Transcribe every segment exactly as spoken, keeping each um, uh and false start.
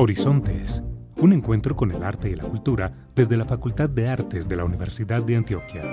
Horizontes, un encuentro con el arte y la cultura desde la Facultad de Artes de la Universidad de Antioquia.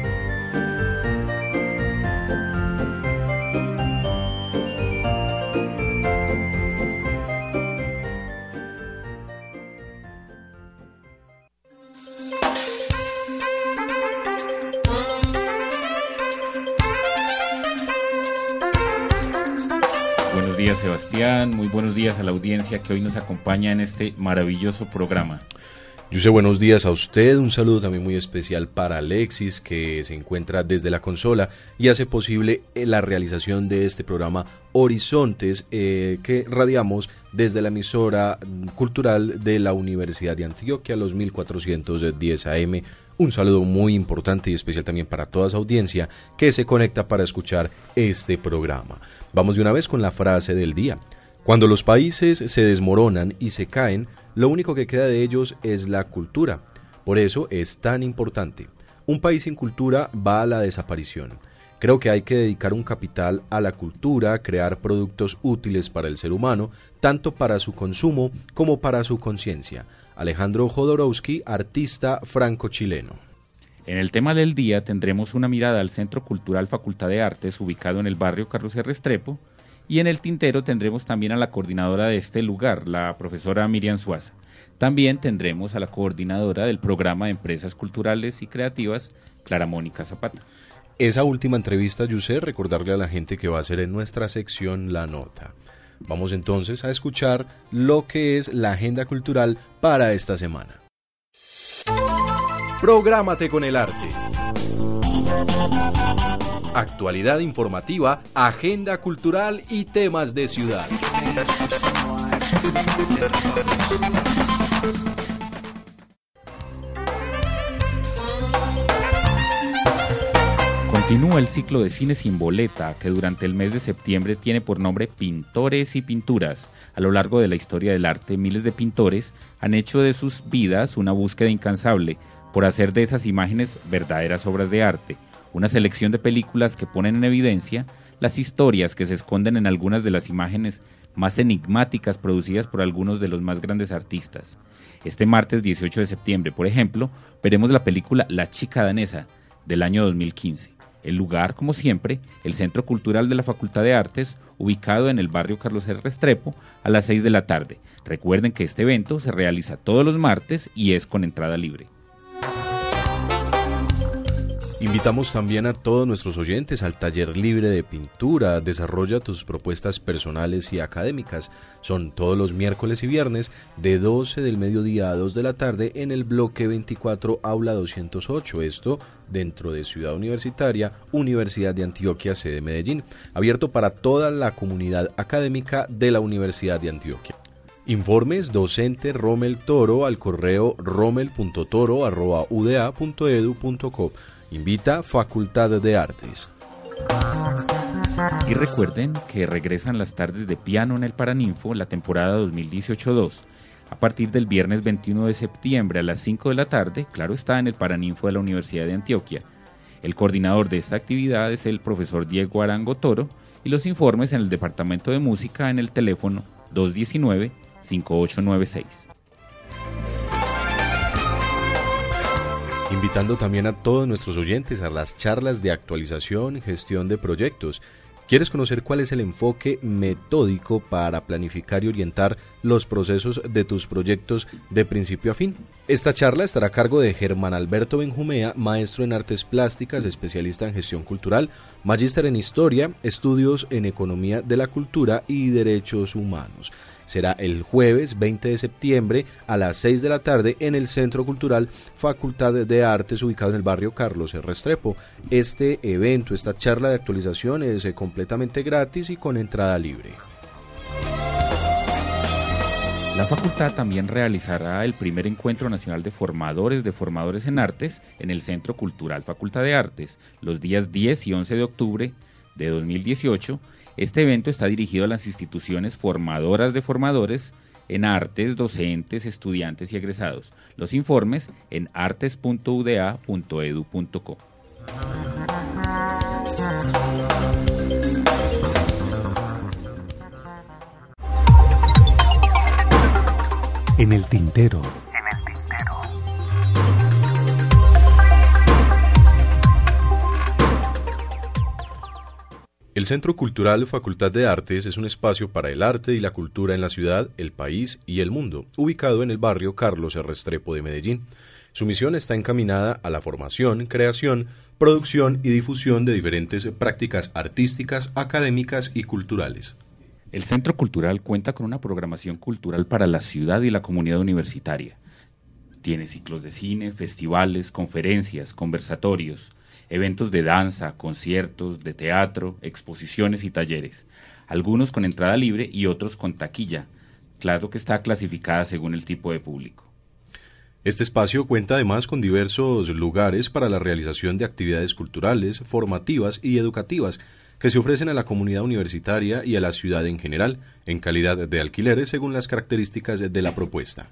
Buenos días, Sebastián. Muy buenos días a la audiencia que hoy nos acompaña en este maravilloso programa. Yuse, buenos días a usted. Un saludo también muy especial para Alexis, que se encuentra desde la consola y hace posible la realización de este programa Horizontes, eh, que radiamos desde la emisora cultural de la Universidad de Antioquia, los mil cuatrocientos diez A M. Un saludo muy importante y especial también para toda esa audiencia que se conecta para escuchar este programa. Vamos de una vez con la frase del día. Cuando los países se desmoronan y se caen, lo único que queda de ellos es la cultura. Por eso es tan importante. Un país sin cultura va a la desaparición. Creo que hay que dedicar un capital a la cultura, crear productos útiles para el ser humano, tanto para su consumo como para su conciencia. Alejandro Jodorowsky, artista franco-chileno. En el tema del día tendremos una mirada al Centro Cultural Facultad de Artes, ubicado en el barrio Carlos R. Restrepo, y en el tintero tendremos también a la coordinadora de este lugar, la profesora Miriam Suaza. También tendremos a la coordinadora del programa de Empresas Culturales y Creativas, Clara Mónica Zapata. Esa última entrevista, Yuse, recordarle a la gente que va a ser en nuestra sección La Nota. Vamos entonces a escuchar lo que es la agenda cultural para esta semana. Prográmate con el arte. Actualidad informativa, agenda cultural y temas de ciudad. Continúa el ciclo de cine sin boleta, que durante el mes de septiembre tiene por nombre Pintores y Pinturas. A lo largo de la historia del arte, miles de pintores han hecho de sus vidas una búsqueda incansable por hacer de esas imágenes verdaderas obras de arte. Una selección de películas que ponen en evidencia las historias que se esconden en algunas de las imágenes más enigmáticas producidas por algunos de los más grandes artistas. Este martes dieciocho de septiembre, por ejemplo, veremos la película La chica danesa, del año dos mil quince. El lugar, como siempre, el Centro Cultural de la Facultad de Artes, ubicado en el barrio Carlos R. Restrepo, a las seis de la tarde. Recuerden que este evento se realiza todos los martes y es con entrada libre. Invitamos también a todos nuestros oyentes al taller libre de pintura. Desarrolla tus propuestas personales y académicas. Son todos los miércoles y viernes de doce del mediodía a dos de la tarde en el bloque veinticuatro, aula doscientos ocho. Esto dentro de Ciudad Universitaria, Universidad de Antioquia, sede Medellín. Abierto para toda la comunidad académica de la Universidad de Antioquia. Informes docente Rommel Toro al correo rommel punto toro arroba u d a punto e d u punto co. Invita Facultad de Artes. Y recuerden que regresan las tardes de piano en el Paraninfo, la temporada dos mil dieciocho dos. A partir del viernes veintiuno de septiembre a las cinco de la tarde, claro está, en el Paraninfo de la Universidad de Antioquia. El coordinador de esta actividad es el profesor Diego Arango Toro y los informes en el Departamento de Música en el teléfono dos uno nueve, cinco ocho nueve seis. Invitando también a todos nuestros oyentes a las charlas de actualización y gestión de proyectos. ¿Quieres conocer cuál es el enfoque metódico para planificar y orientar los procesos de tus proyectos de principio a fin? Esta charla estará a cargo de Germán Alberto Benjumea, maestro en artes plásticas, especialista en gestión cultural, magíster en historia, estudios en economía de la cultura y derechos humanos. Será el jueves veinte de septiembre a las seis de la tarde en el Centro Cultural Facultad de Artes, ubicado en el barrio Carlos R. Restrepo. Este evento, esta charla de actualización es completamente gratis y con entrada libre. La facultad también realizará el primer encuentro nacional de formadores de formadores en artes en el Centro Cultural Facultad de Artes, los días diez y once de octubre de dos mil dieciocho. Este evento está dirigido a las instituciones formadoras de formadores en artes, docentes, estudiantes y egresados. Los informes en artes punto u d a punto e d u punto co. En el tintero. El Centro Cultural Facultad de Artes es un espacio para el arte y la cultura en la ciudad, el país y el mundo, ubicado en el barrio Carlos R. Restrepo de Medellín. Su misión está encaminada a la formación, creación, producción y difusión de diferentes prácticas artísticas, académicas y culturales. El Centro Cultural cuenta con una programación cultural para la ciudad y la comunidad universitaria. Tiene ciclos de cine, festivales, conferencias, conversatorios, eventos de danza, conciertos, de teatro, exposiciones y talleres, algunos con entrada libre y otros con taquilla. Claro que está clasificada según el tipo de público. Este espacio cuenta además con diversos lugares para la realización de actividades culturales, formativas y educativas que se ofrecen a la comunidad universitaria y a la ciudad en general, en calidad de alquileres según las características de la propuesta.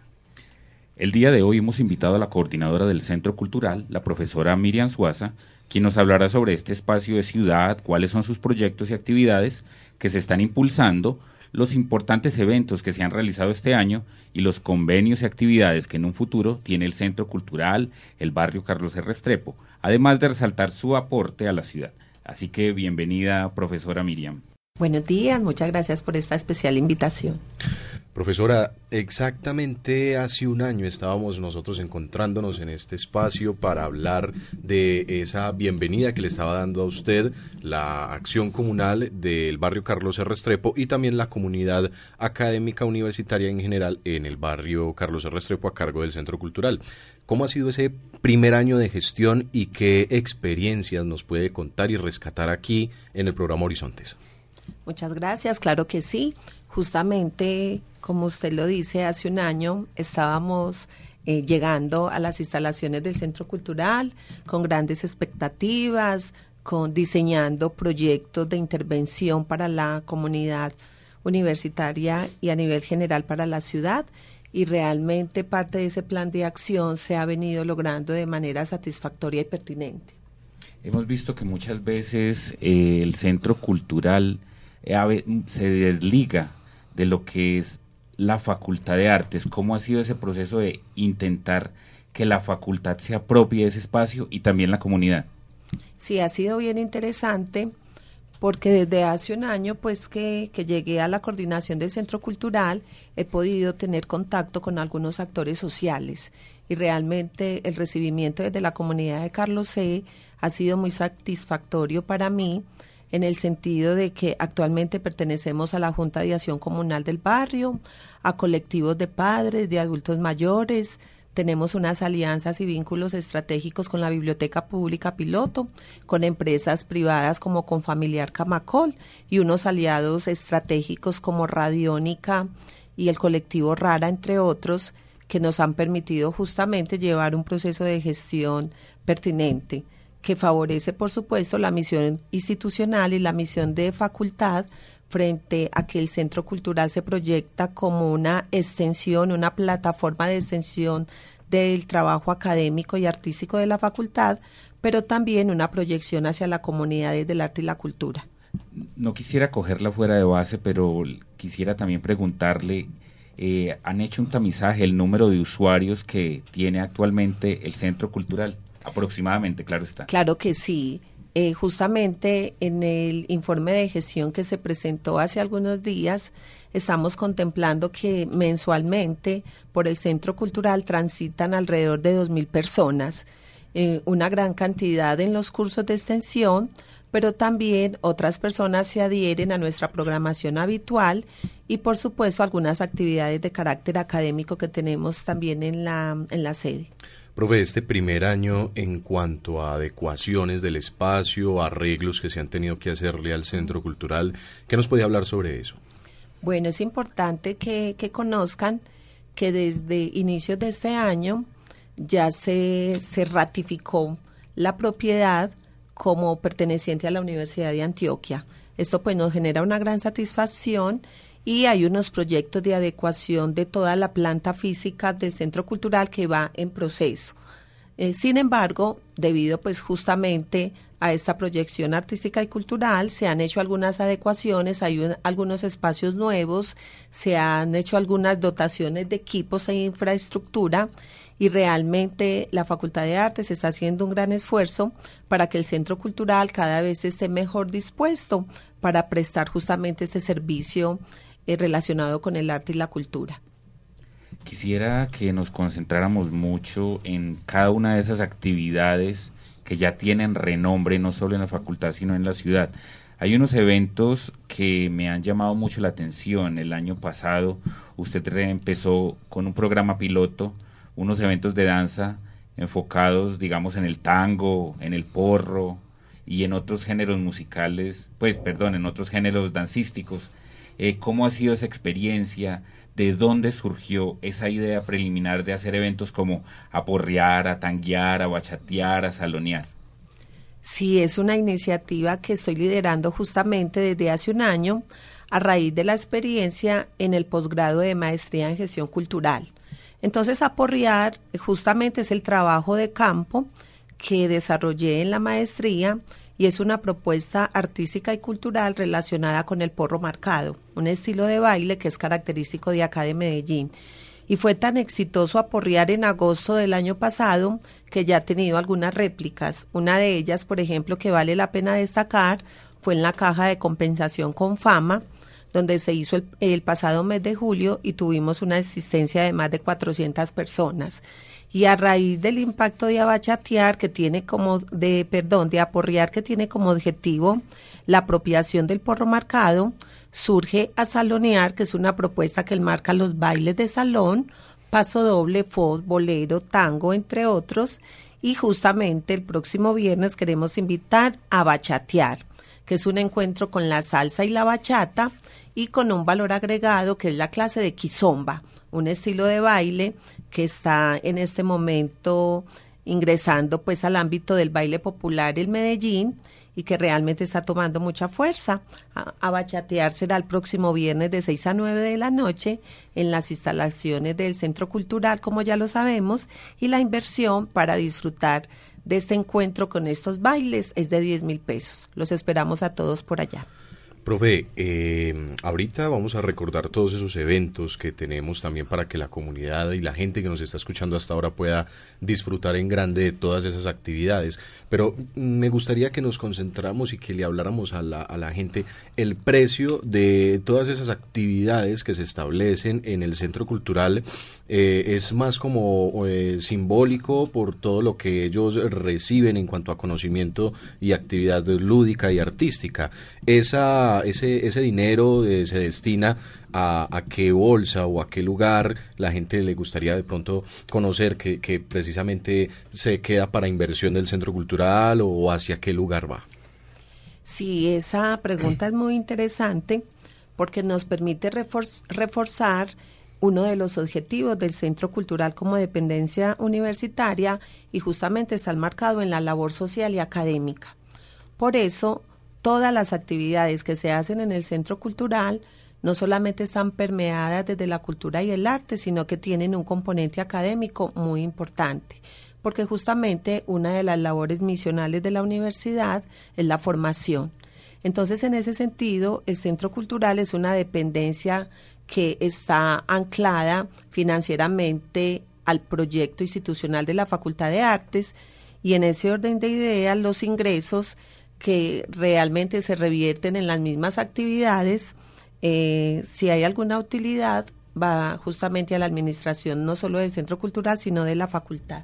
El día de hoy hemos invitado a la coordinadora del Centro Cultural, la profesora Miriam Suaza, quien nos hablará sobre este espacio de ciudad, cuáles son sus proyectos y actividades que se están impulsando, los importantes eventos que se han realizado este año y los convenios y actividades que en un futuro tiene el Centro Cultural, el barrio Carlos R. Restrepo, además de resaltar su aporte a la ciudad. Así que bienvenida, profesora Miriam. Buenos días, muchas gracias por esta especial invitación. Profesora, exactamente hace un año estábamos nosotros encontrándonos en este espacio para hablar de esa bienvenida que le estaba dando a usted la acción comunal del barrio Carlos R. Restrepo y también la comunidad académica universitaria en general en el barrio Carlos R. Restrepo a cargo del Centro Cultural. ¿Cómo ha sido ese primer año de gestión y qué experiencias nos puede contar y rescatar aquí en el programa Horizontes? Muchas gracias, claro que sí. Justamente, como usted lo dice, hace un año estábamos eh, llegando a las instalaciones del Centro Cultural con grandes expectativas, con diseñando proyectos de intervención para la comunidad universitaria y a nivel general para la ciudad. Y realmente parte de ese plan de acción se ha venido logrando de manera satisfactoria y pertinente. Hemos visto que muchas veces eh, el Centro Cultural eh, se desliga de lo que es la Facultad de Artes. ¿Cómo ha sido ese proceso de intentar que la facultad se apropie de ese espacio y también la comunidad? Sí, ha sido bien interesante porque desde hace un año pues que, que llegué a la coordinación del Centro Cultural he podido tener contacto con algunos actores sociales y realmente el recibimiento desde la comunidad de Carlos C. ha sido muy satisfactorio para mí en el sentido de que actualmente pertenecemos a la Junta de Acción Comunal del barrio, a colectivos de padres, de adultos mayores. Tenemos unas alianzas y vínculos estratégicos con la Biblioteca Pública Piloto, con empresas privadas como Confamiliar Camacol y unos aliados estratégicos como Radiónica y el colectivo Rara, entre otros, que nos han permitido justamente llevar un proceso de gestión pertinente, que favorece, por supuesto, la misión institucional y la misión de facultad frente a que el Centro Cultural se proyecta como una extensión, una plataforma de extensión del trabajo académico y artístico de la facultad, pero también una proyección hacia la comunidad desde el arte y la cultura. No quisiera cogerla fuera de base, pero quisiera también preguntarle, eh, ¿han hecho un tamizaje el número de usuarios que tiene actualmente el Centro Cultural? Aproximadamente, claro está. Claro que sí. Eh, justamente en el informe de gestión que se presentó hace algunos días, estamos contemplando que mensualmente por el Centro Cultural transitan alrededor de dos mil personas, eh, una gran cantidad en los cursos de extensión, pero también otras personas se adhieren a nuestra programación habitual y por supuesto algunas actividades de carácter académico que tenemos también en la, en la sede. Profe, este primer año en cuanto a adecuaciones del espacio, arreglos que se han tenido que hacerle al Centro Cultural, ¿qué nos puede hablar sobre eso? Bueno, es importante que, que conozcan que desde inicios de este año ya se, se ratificó la propiedad como perteneciente a la Universidad de Antioquia. Esto pues nos genera una gran satisfacción y hay unos proyectos de adecuación de toda la planta física del Centro Cultural que va en proceso. Eh, sin embargo, debido pues justamente a esta proyección artística y cultural, se han hecho algunas adecuaciones, hay un, algunos espacios nuevos, se han hecho algunas dotaciones de equipos e infraestructura, y realmente la Facultad de Artes está haciendo un gran esfuerzo para que el Centro Cultural cada vez esté mejor dispuesto para prestar justamente este servicio eh, relacionado con el arte y la cultura. Quisiera que nos concentráramos mucho en cada una de esas actividades que ya tienen renombre no solo en la facultad sino en la ciudad. Hay unos eventos que me han llamado mucho la atención. El año pasado usted empezó con un programa piloto, unos eventos de danza enfocados, digamos, en el tango, en el porro y en otros géneros musicales, pues, perdón, en otros géneros dancísticos. Eh, ¿Cómo ha sido esa experiencia? ¿De dónde surgió esa idea preliminar de hacer eventos como a porrear, a tanguear, a bachatear, a salonear? Sí, es una iniciativa que estoy liderando justamente desde hace un año a raíz de la experiencia en el posgrado de maestría en gestión cultural. Entonces, aporrear justamente es el trabajo de campo que desarrollé en la maestría y es una propuesta artística y cultural relacionada con el porro marcado, un estilo de baile que es característico de acá de Medellín. Y fue tan exitoso aporrear en agosto del año pasado que ya ha tenido algunas réplicas. Una de ellas, por ejemplo, que vale la pena destacar, fue en la Caja de Compensación con Fama, donde se hizo el, el pasado mes de julio y tuvimos una asistencia de más de cuatrocientas personas. Y a raíz del impacto de abachatear, que tiene como, de, perdón, de aporrear, que tiene como objetivo la apropiación del porro marcado, surge a salonear, que es una propuesta que marca los bailes de salón, paso doble, foz, bolero, tango, entre otros, y justamente el próximo viernes queremos invitar a bachatear, que es un encuentro con la salsa y la bachata, y con un valor agregado que es la clase de kizomba, un estilo de baile que está en este momento ingresando pues al ámbito del baile popular en Medellín y que realmente está tomando mucha fuerza. A, a bachatear será el próximo viernes de seis a nueve de la noche en las instalaciones del Centro Cultural, como ya lo sabemos, y la inversión para disfrutar de este encuentro con estos bailes es de diez mil pesos. Los esperamos a todos por allá. Profe, eh, ahorita vamos a recordar todos esos eventos que tenemos también para que la comunidad y la gente que nos está escuchando hasta ahora pueda disfrutar en grande de todas esas actividades, pero me gustaría que nos concentráramos y que le habláramos a la, a la gente el precio de todas esas actividades que se establecen en el Centro Cultural. Eh, es más como eh, simbólico por todo lo que ellos reciben en cuanto a conocimiento y actividad lúdica y artística. Esa, ese, ese dinero eh, se destina a, a qué bolsa o a qué lugar la gente le gustaría de pronto conocer que, que precisamente se queda para inversión del Centro Cultural o hacia qué lugar va. Sí, esa pregunta es muy interesante porque nos permite refor- reforzar uno de los objetivos del Centro Cultural como dependencia universitaria y justamente está marcado en la labor social y académica. Por eso, todas las actividades que se hacen en el Centro Cultural no solamente están permeadas desde la cultura y el arte, sino que tienen un componente académico muy importante, porque justamente una de las labores misionales de la universidad es la formación. Entonces, en ese sentido, el Centro Cultural es una dependencia que está anclada financieramente al proyecto institucional de la Facultad de Artes y en ese orden de ideas los ingresos que realmente se revierten en las mismas actividades, eh, si hay alguna utilidad, va justamente a la administración no solo del Centro Cultural, sino de la facultad.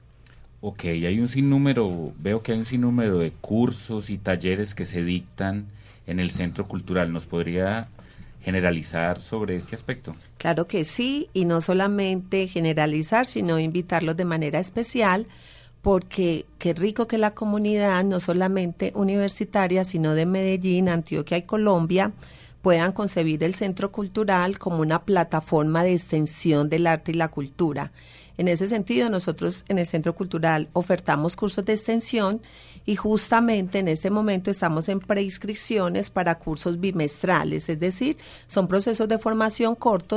Ok, hay un sinnúmero, veo que hay un sinnúmero de cursos y talleres que se dictan en el Centro Cultural. ¿Nos podría generalizar sobre este aspecto? Claro que sí, y no solamente generalizar, sino invitarlos de manera especial, porque qué rico que la comunidad, no solamente universitaria, sino de Medellín, Antioquia y Colombia, puedan concebir el Centro Cultural como una plataforma de extensión del arte y la cultura. En ese sentido, nosotros en el Centro Cultural ofertamos cursos de extensión y justamente en este momento estamos en preinscripciones para cursos bimestrales, es decir, son procesos de formación cortos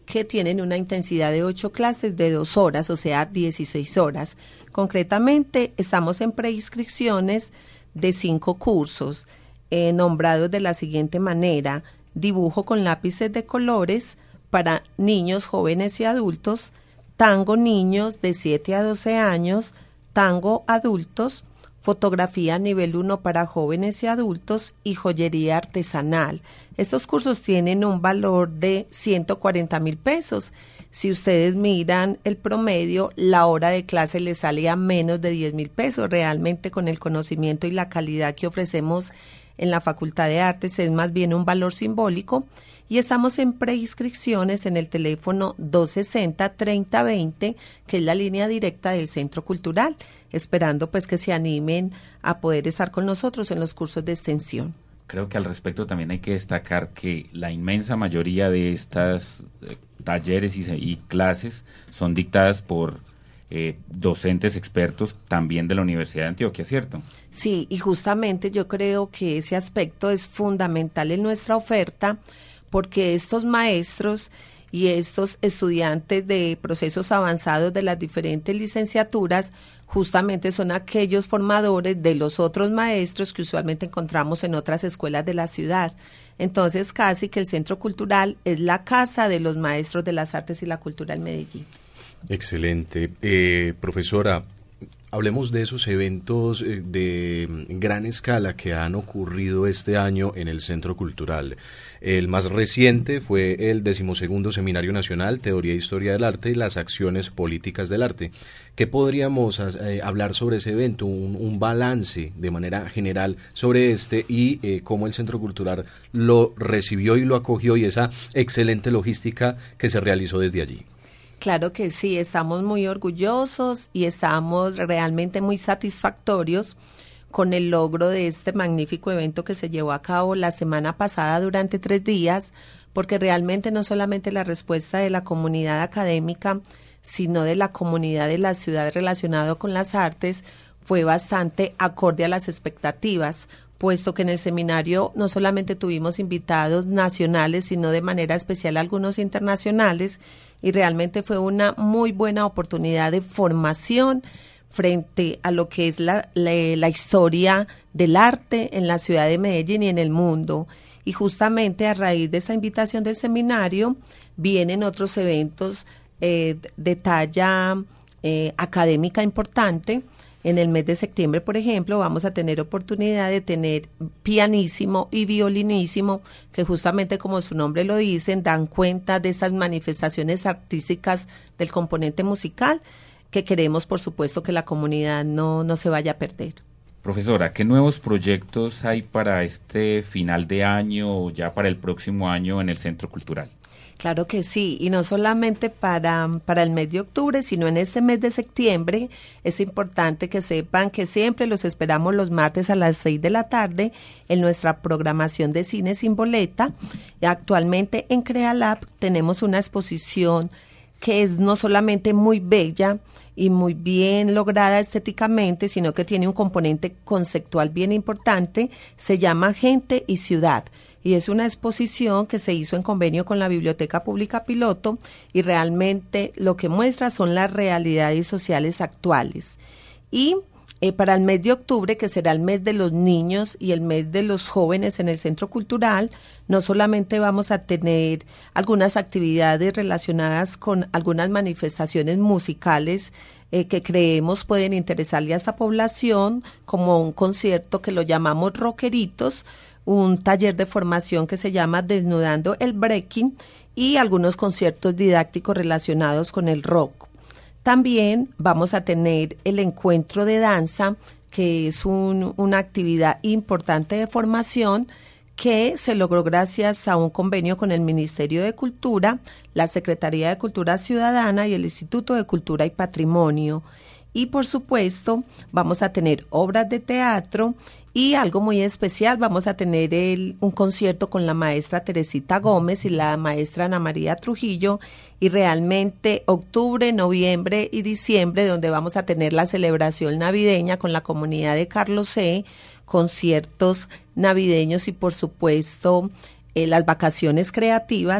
que tienen una intensidad de ocho clases de dos horas, o sea, dieciséis horas. Concretamente, estamos en preinscripciones de cinco cursos, eh, nombrados de la siguiente manera: dibujo con lápices de colores para niños, jóvenes y adultos, tango niños de siete a doce años, tango adultos, fotografía nivel uno para jóvenes y adultos y joyería artesanal. Estos cursos tienen un valor de ciento cuarenta mil pesos. Si ustedes miran el promedio, la hora de clase les sale a menos de diez mil pesos. Realmente, con el conocimiento y la calidad que ofrecemos en la Facultad de Artes, es más bien un valor simbólico, y estamos en preinscripciones en el teléfono dos sesenta, treinta veinte, que es la línea directa del Centro Cultural, esperando pues que se animen a poder estar con nosotros en los cursos de extensión. Creo que al respecto también hay que destacar que la inmensa mayoría de estas eh, talleres y, y clases son dictadas por eh, docentes expertos también de la Universidad de Antioquia, ¿cierto? Sí, y justamente yo creo que ese aspecto es fundamental en nuestra oferta, porque estos maestros y estos estudiantes de procesos avanzados de las diferentes licenciaturas justamente son aquellos formadores de los otros maestros que usualmente encontramos en otras escuelas de la ciudad. Entonces, casi que el Centro Cultural es la casa de los maestros de las artes y la cultura en Medellín. Excelente. Eh, profesora, hablemos de esos eventos eh, de gran escala que han ocurrido este año en el Centro Cultural. El más reciente fue el decimosegundo Seminario Nacional, Teoría e Historia del Arte y las Acciones Políticas del Arte. ¿Qué podríamos eh, hablar sobre ese evento? Un, un balance de manera general sobre este y eh, cómo el Centro Cultural lo recibió y lo acogió, y esa excelente logística que se realizó desde allí. Claro que sí, estamos muy orgullosos y estamos realmente muy satisfactorios con el logro de este magnífico evento que se llevó a cabo la semana pasada durante tres días, porque realmente no solamente la respuesta de la comunidad académica, sino de la comunidad de la ciudad relacionado con las artes fue bastante acorde a las expectativas, puesto que en el seminario no solamente tuvimos invitados nacionales, sino de manera especial algunos internacionales, y realmente fue una muy buena oportunidad de formación frente a lo que es la, la, la historia del arte en la ciudad de Medellín y en el mundo. Y justamente a raíz de esa invitación del seminario vienen otros eventos eh, de talla eh, académica importante. En el mes de septiembre, por ejemplo, vamos a tener oportunidad de tener pianísimo y violinísimo, que justamente como su nombre lo dicen, dan cuenta de estas manifestaciones artísticas del componente musical que queremos, por supuesto, que la comunidad no, no se vaya a perder. Profesora, ¿qué nuevos proyectos hay para este final de año o ya para el próximo año en el Centro Cultural? Claro que sí, y no solamente para, para el mes de octubre, sino en este mes de septiembre. Es importante que sepan que siempre los esperamos los martes a las seis de la tarde en nuestra programación de cine sin boleta. Actualmente en CreaLab tenemos una exposición que es no solamente muy bella y muy bien lograda estéticamente, sino que tiene un componente conceptual bien importante. Se llama Gente y Ciudad, y es una exposición que se hizo en convenio con la Biblioteca Pública Piloto, y realmente lo que muestra son las realidades sociales actuales. Y eh, para el mes de octubre, que será el mes de los niños y el mes de los jóvenes en el Centro Cultural, no solamente vamos a tener algunas actividades relacionadas con algunas manifestaciones musicales eh, que creemos pueden interesarle a esta población, como un concierto que lo llamamos Rockeritos, un taller de formación que se llama Desnudando el Breaking y algunos conciertos didácticos relacionados con el rock. También vamos a tener el encuentro de danza, que es un, una actividad importante de formación que se logró gracias a un convenio con el Ministerio de Cultura, la Secretaría de Cultura Ciudadana y el Instituto de Cultura y Patrimonio. Y por supuesto vamos a tener obras de teatro y algo muy especial, vamos a tener el, un concierto con la maestra Teresita Gómez y la maestra Ana María Trujillo, y realmente octubre, noviembre y diciembre, donde vamos a tener la celebración navideña con la comunidad de Carlos C., conciertos navideños y por supuesto eh, las vacaciones creativas.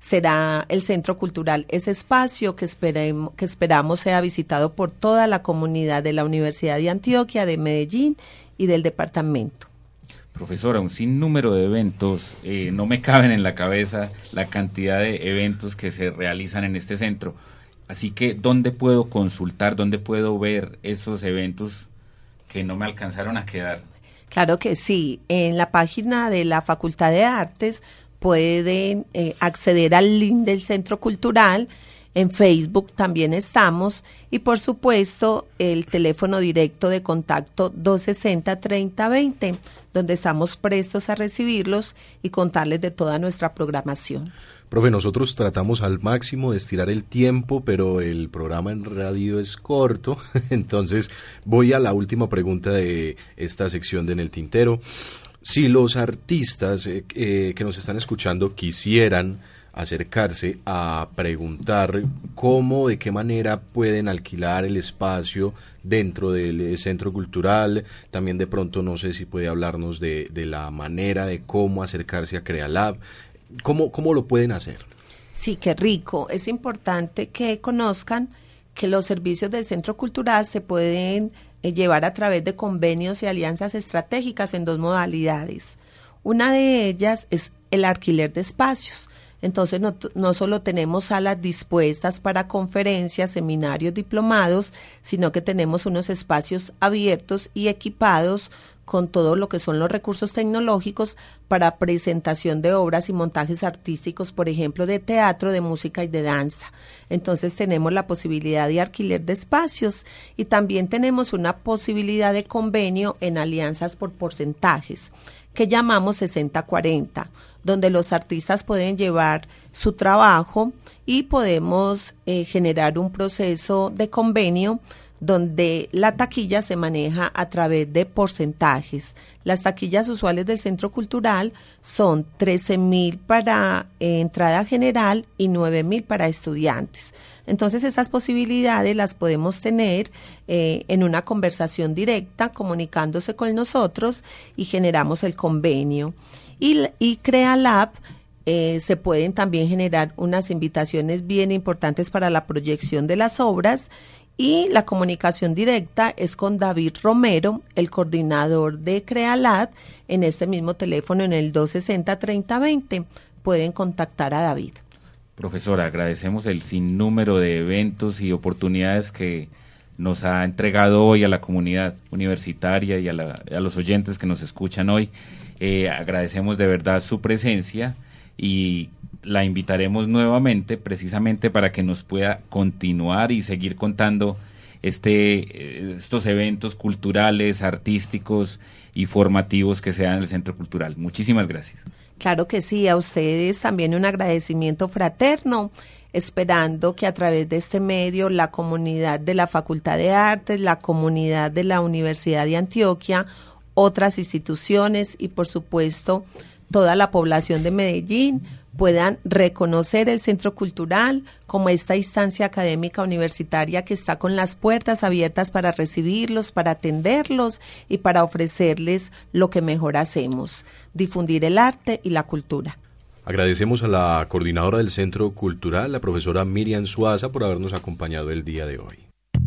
será el Centro Cultural, ese espacio que, esperemos, que esperamos sea visitado por toda la comunidad de la Universidad de Antioquia, de Medellín y del departamento. Profesora, un sinnúmero de eventos, eh, no me caben en la cabeza la cantidad de eventos que se realizan en este centro. Así que, ¿dónde puedo consultar, dónde puedo ver esos eventos que no me alcanzaron a quedar? Claro que sí, en la página de la Facultad de Artes pueden eh, acceder al link del Centro Cultural. En Facebook también estamos y por supuesto el teléfono directo de contacto dos sesenta, treinta veinte, donde estamos prestos a recibirlos y contarles de toda nuestra programación. Profe, nosotros tratamos al máximo de estirar el tiempo, pero el programa en radio es corto, entonces voy a la última pregunta de esta sección de En el Tintero. Si los artistas eh, eh, que nos están escuchando quisieran acercarse a preguntar cómo, de qué manera pueden alquilar el espacio dentro del centro cultural, también de pronto no sé si puede hablarnos de, de la manera de cómo acercarse a Crealab, ¿cómo, cómo lo pueden hacer? Sí, qué rico, es importante que conozcan que los servicios del centro cultural se pueden eh, llevar a través de convenios y alianzas estratégicas en dos modalidades. Una de ellas es el alquiler de espacios. Entonces no, no solo tenemos salas dispuestas para conferencias, seminarios, diplomados, sino que tenemos unos espacios abiertos y equipados con todo lo que son los recursos tecnológicos para presentación de obras y montajes artísticos, por ejemplo, de teatro, de música y de danza. Entonces tenemos la posibilidad de alquiler de espacios y también tenemos una posibilidad de convenio en alianzas por porcentajes, que llamamos sesenta cuarenta, donde los artistas pueden llevar su trabajo y podemos eh, generar un proceso de convenio donde la taquilla se maneja a través de porcentajes. Las taquillas usuales del Centro Cultural son trece mil para eh, entrada general y nueve mil para estudiantes. Entonces, estas posibilidades las podemos tener eh, en una conversación directa, comunicándose con nosotros y generamos el convenio. Y, y Crealab, eh, se pueden también generar unas invitaciones bien importantes para la proyección de las obras. Y la comunicación directa es con David Romero, el coordinador de Crealab, en este mismo teléfono en el dos sesenta, treinta veinte. Pueden contactar a David. Profesora, agradecemos el sinnúmero de eventos y oportunidades que nos ha entregado hoy a la comunidad universitaria y a, la, a los oyentes que nos escuchan hoy. Eh, agradecemos de verdad su presencia y la invitaremos nuevamente precisamente para que nos pueda continuar y seguir contando este estos eventos culturales, artísticos y formativos que se dan en el Centro Cultural. Muchísimas gracias. Claro que sí, a ustedes también un agradecimiento fraterno, esperando que a través de este medio la comunidad de la Facultad de Artes, la comunidad de la Universidad de Antioquia, otras instituciones y por supuesto toda la población de Medellín puedan reconocer el Centro Cultural como esta instancia académica universitaria que está con las puertas abiertas para recibirlos, para atenderlos y para ofrecerles lo que mejor hacemos, difundir el arte y la cultura. Agradecemos a la coordinadora del Centro Cultural, la profesora Miriam Suaza, por habernos acompañado el día de hoy.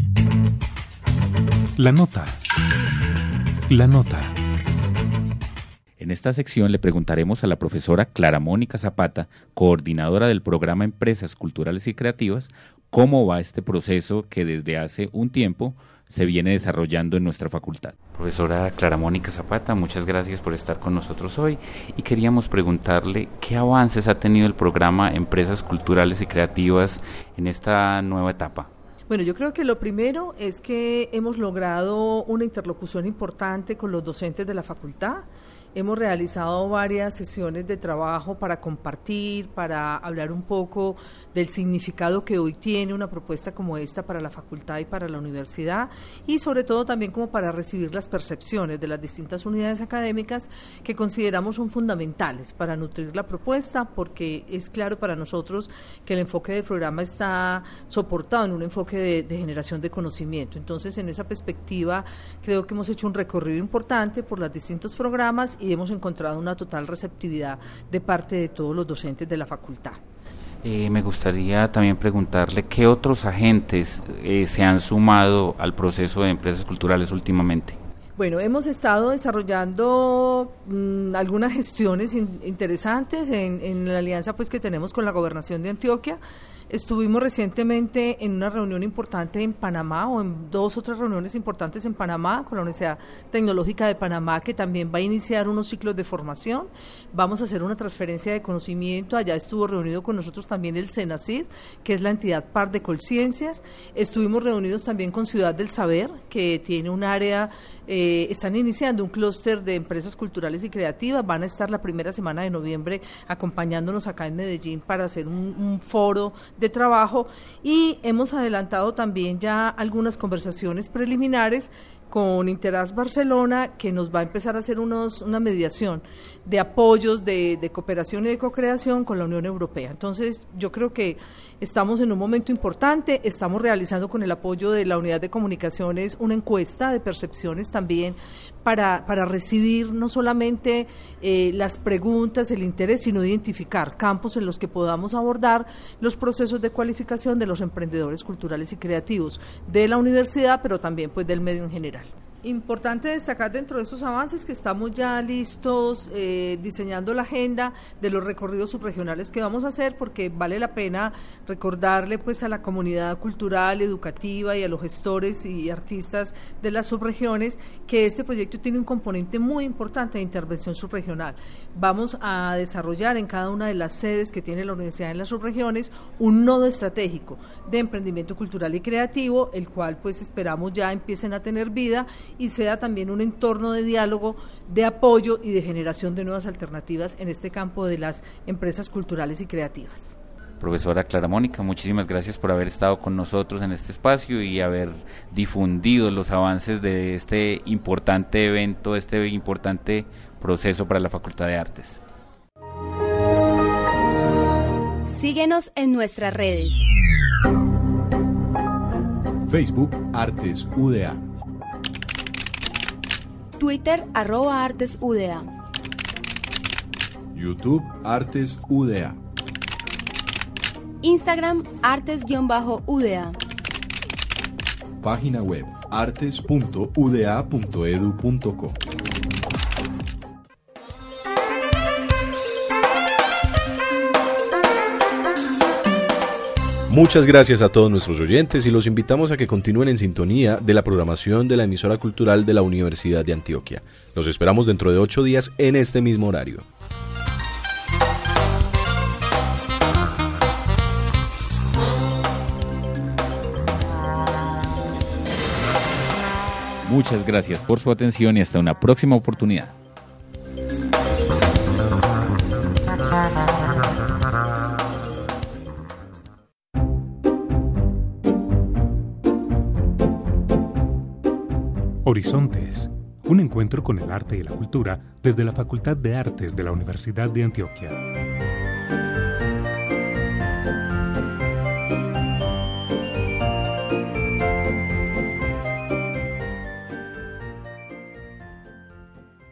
La nota. La nota. En esta sección le preguntaremos a la profesora Clara Mónica Zapata, coordinadora del programa Empresas Culturales y Creativas, cómo va este proceso que desde hace un tiempo se viene desarrollando en nuestra facultad. Profesora Clara Mónica Zapata, muchas gracias por estar con nosotros hoy y queríamos preguntarle qué avances ha tenido el programa Empresas Culturales y Creativas en esta nueva etapa. Bueno, yo creo que lo primero es que hemos logrado una interlocución importante con los docentes de la facultad. Hemos realizado varias sesiones de trabajo para compartir, para hablar un poco del significado que hoy tiene una propuesta como esta para la facultad y para la universidad y sobre todo también como para recibir las percepciones de las distintas unidades académicas que consideramos son fundamentales para nutrir la propuesta, porque es claro para nosotros que el enfoque del programa está soportado en un enfoque de, de generación de conocimiento. Entonces, en esa perspectiva, creo que hemos hecho un recorrido importante por los distintos programas y hemos encontrado una total receptividad de parte de todos los docentes de la facultad. Eh, me gustaría también preguntarle qué otros agentes eh, se han sumado al proceso de empresas culturales últimamente. Bueno, hemos estado desarrollando mmm, algunas gestiones in, interesantes en, en la alianza pues que tenemos con la Gobernación de Antioquia. Estuvimos recientemente en una reunión importante en Panamá, o en dos otras reuniones importantes en Panamá, con la Universidad Tecnológica de Panamá, que también va a iniciar unos ciclos de formación. Vamos a hacer una transferencia de conocimiento. Allá estuvo reunido con nosotros también el CENACID, que es la entidad par de Colciencias. Estuvimos reunidos también con Ciudad del Saber, que tiene un área, eh, están iniciando un clúster de empresas culturales y creativas. Van a estar la primera semana de noviembre acompañándonos acá en Medellín para hacer un, un foro de trabajo, y hemos adelantado también ya algunas conversaciones preliminares con Interas Barcelona, que nos va a empezar a hacer unos, una mediación de apoyos de, de cooperación y de co-creación con la Unión Europea. Entonces, yo creo que estamos en un momento importante. Estamos realizando con el apoyo de la Unidad de Comunicaciones una encuesta de percepciones también para, para recibir no solamente eh, las preguntas, el interés, sino identificar campos en los que podamos abordar los procesos de cualificación de los emprendedores culturales y creativos de la universidad, pero también pues del medio en general. Importante destacar dentro de estos avances que estamos ya listos eh, diseñando la agenda de los recorridos subregionales que vamos a hacer, porque vale la pena recordarle pues a la comunidad cultural, educativa y a los gestores y artistas de las subregiones que este proyecto tiene un componente muy importante de intervención subregional. Vamos a desarrollar en cada una de las sedes que tiene la universidad en las subregiones un nodo estratégico de emprendimiento cultural y creativo, el cual pues esperamos ya empiecen a tener vida y sea también un entorno de diálogo, de apoyo y de generación de nuevas alternativas en este campo de las empresas culturales y creativas. Profesora Clara Mónica, muchísimas gracias por haber estado con nosotros en este espacio y haber difundido los avances de este importante evento, este importante proceso para la Facultad de Artes. Síguenos en nuestras redes. Facebook Artes U D A. Twitter, arroba Artes U D A. YouTube, Artes U D A. Instagram, Artes-U D A. Página web, artes punto u d a punto e d u punto co. Muchas gracias a todos nuestros oyentes y los invitamos a que continúen en sintonía de la programación de la emisora cultural de la Universidad de Antioquia. Los esperamos dentro de ocho días en este mismo horario. Muchas gracias por su atención y hasta una próxima oportunidad. Horizontes, un encuentro con el arte y la cultura desde la Facultad de Artes de la Universidad de Antioquia.